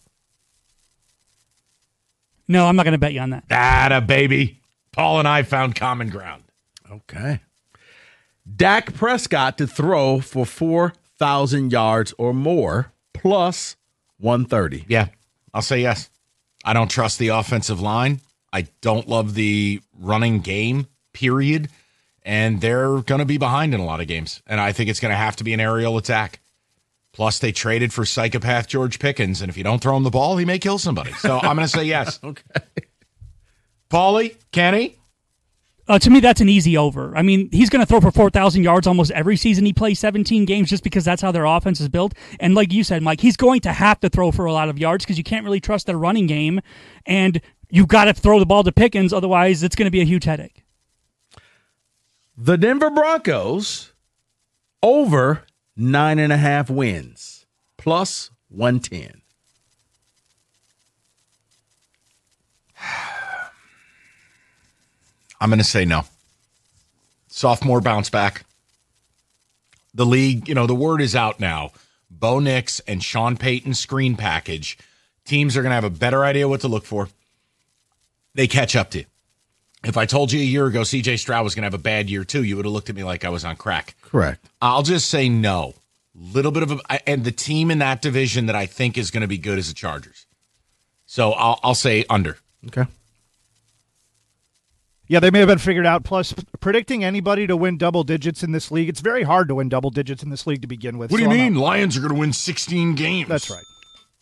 No, I'm not going to bet you on that.
Atta baby. Paul and I found common ground.
Okay. Dak Prescott to throw for 4,000 yards or more, plus 130.
Yeah, I'll say yes. I don't trust the offensive line. I don't love the running game, period. And they're going to be behind in a lot of games. And I think it's going to have to be an aerial attack. Plus, they traded for psychopath George Pickens. And if you don't throw him the ball, he may kill somebody. So I'm going to say yes.
Okay.
Paulie, Kenny?
To me, that's an easy over. I mean, he's going to throw for 4,000 yards almost every season he plays 17 games just because that's how their offense is built. And like you said, Mike, he's going to have to throw for a lot of yards because you can't really trust their running game. And you've got to throw the ball to Pickens, otherwise it's going to be a huge headache.
The Denver Broncos over 9.5 wins, plus 110.
I'm going to say no. Sophomore bounce back. The league, the word is out now. Bo Nix and Sean Payton screen package. Teams are going to have a better idea what to look for. They catch up to you. If I told you a year ago C.J. Stroud was going to have a bad year too, you would have looked at me like I was on crack.
Correct.
I'll just say no. Little bit of and the team in that division that I think is going to be good is the Chargers. So I'll say under.
Okay.
Yeah, they may have been figured out. Plus, predicting anybody to win double digits in this league, it's very hard to win double digits in this league to begin with.
What do you mean? Lions are going to win 16 games.
That's right.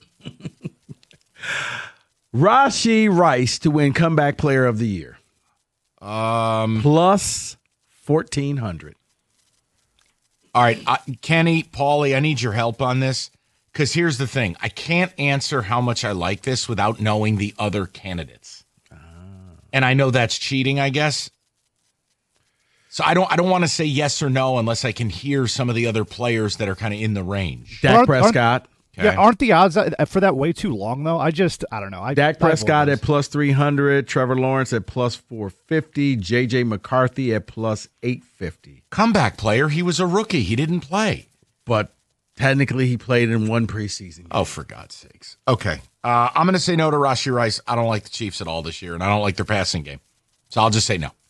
Rashee Rice to win Comeback Player of the Year. Plus 1,400.
All right, Kenny, Paulie, I need your help on this because here's the thing. I can't answer how much I like this without knowing the other candidates. And I know that's cheating, I guess. So I don't want to say yes or no unless I can hear some of the other players that are kind of in the range.
Dak Prescott.
Yeah, aren't the odds for that way too long, though? I don't know.
Dak Prescott at plus 300, Trevor Lawrence at plus 450, J.J. McCarthy at plus 850.
Comeback player. He was a rookie. He didn't play.
But Technically, he played in one preseason game.
Oh, for God's sakes. Okay. I'm going to say no to Rashee Rice. I don't like the Chiefs at all this year, and I don't like their passing game. So I'll just say no.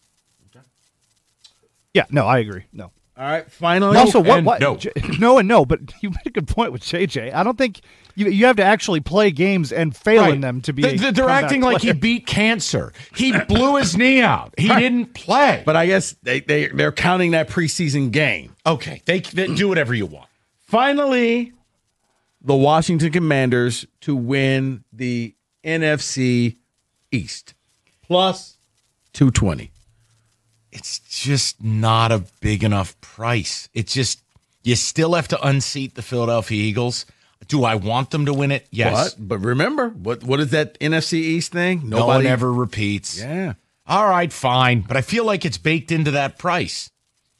Yeah, no, I agree. No.
All right, finally.
Also, what?
No.
No and no, but you made a good point with JJ. I don't think you have to actually play games and fail in them to be
They're acting like he beat cancer. He blew his knee out. He didn't play.
But I guess they're counting that preseason game.
Okay, they do whatever you want.
Finally, the Washington Commanders to win the NFC East. Plus 220.
It's just not a big enough price. It's just, you still have to unseat the Philadelphia Eagles. Do I want them to win it? Yes.
But remember, what is that NFC East thing?
No one ever repeats.
Yeah.
All right, fine. But I feel like it's baked into that price.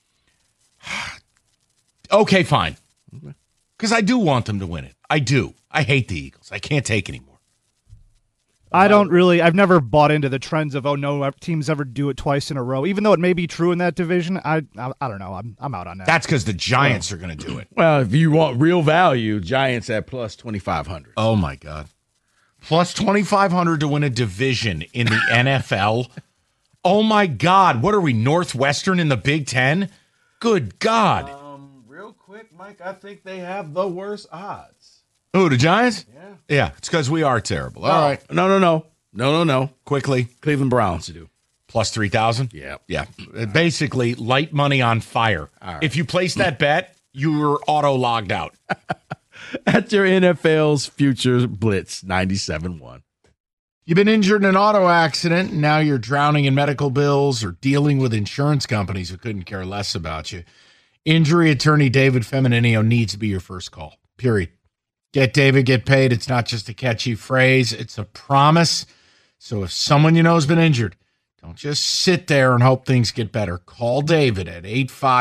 Okay, fine. Because I do want them to win it. I do. I hate the Eagles. I can't take anymore.
I've never bought into the trends of, no, teams ever do it twice in a row. Even though it may be true in that division, I don't know. I'm out on that.
That's because the Giants are going to do it.
Well, if you want real value, Giants at plus 2,500.
Oh, my God. Plus 2,500 to win a division in the NFL? Oh, my God. What are we, Northwestern in the Big Ten? Good God.
Real quick, Mike, I think they have the worst odds.
Who, the Giants?
Yeah.
Yeah, it's because we are terrible. All right.
No.
Quickly.
Cleveland Browns to do.
Plus 3,000?
Yeah.
Yeah. Basically, light money on fire.
Right.
If you place that bet, you were auto-logged out.
At your NFL's Futures Blitz 97.1.
You've been injured in an auto accident, and now you're drowning in medical bills or dealing with insurance companies who couldn't care less about you. Injury attorney David Femininio needs to be your first call, period. Get David, get paid. It's not just a catchy phrase. It's a promise. So if someone you know has been injured, don't just sit there and hope things get better. Call David at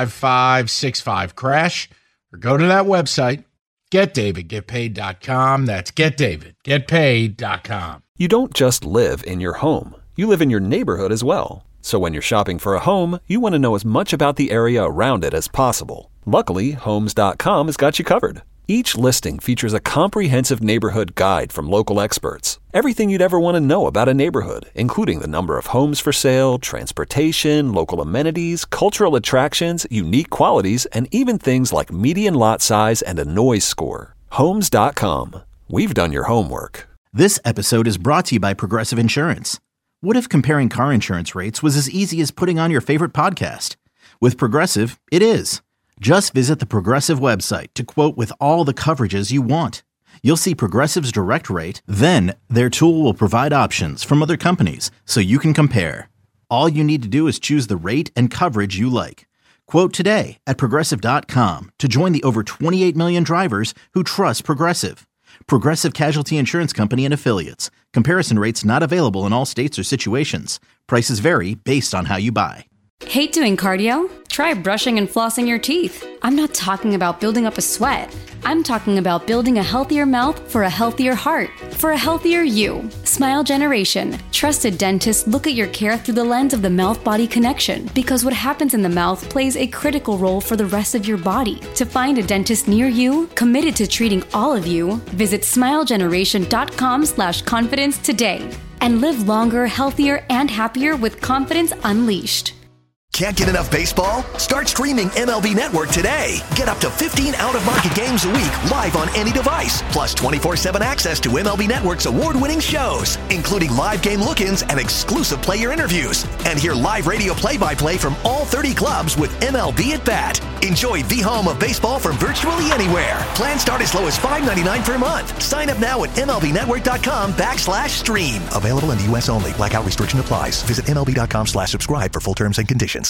855-65-CRASH or go to that website, getdavidgetpaid.com. That's getdavidgetpaid.com.
You don't just live in your home. You live in your neighborhood as well. So when you're shopping for a home, you want to know as much about the area around it as possible. Luckily, Homes.com has got you covered. Each listing features a comprehensive neighborhood guide from local experts. Everything you'd ever want to know about a neighborhood, including the number of homes for sale, transportation, local amenities, cultural attractions, unique qualities, and even things like median lot size and a noise score. Homes.com. We've done your homework.
This episode is brought to you by Progressive Insurance. What if comparing car insurance rates was as easy as putting on your favorite podcast? With Progressive, it is. Just visit the Progressive website to quote with all the coverages you want. You'll see Progressive's direct rate, then their tool will provide options from other companies so you can compare. All you need to do is choose the rate and coverage you like. Quote today at Progressive.com to join the over 28 million drivers who trust Progressive. Progressive Casualty Insurance Company and Affiliates. Comparison rates not available in all states or situations. Prices vary based on how you buy.
Hate doing cardio? Try brushing and flossing your teeth. I'm not talking about building up a sweat. I'm talking about building a healthier mouth for a healthier heart, for a healthier you. Smile Generation. Trusted dentists look at your care through the lens of the mouth-body connection, because what happens in the mouth plays a critical role for the rest of your body. To find a dentist near you, committed to treating all of you, visit smilegeneration.com/confidence today. And live longer, healthier, and happier with Confidence Unleashed.
Can't get enough baseball? Start streaming MLB Network today. Get up to 15 out-of-market games a week live on any device, plus 24/7 access to MLB Network's award-winning shows, including live game look-ins and exclusive player interviews. And hear live radio play-by-play from all 30 clubs with MLB at Bat. Enjoy the home of baseball from virtually anywhere. Plans start as low as $5.99 per month. Sign up now at MLBnetwork.com/stream. Available in the U.S. only. Blackout restriction applies. Visit MLB.com/subscribe for full terms and conditions.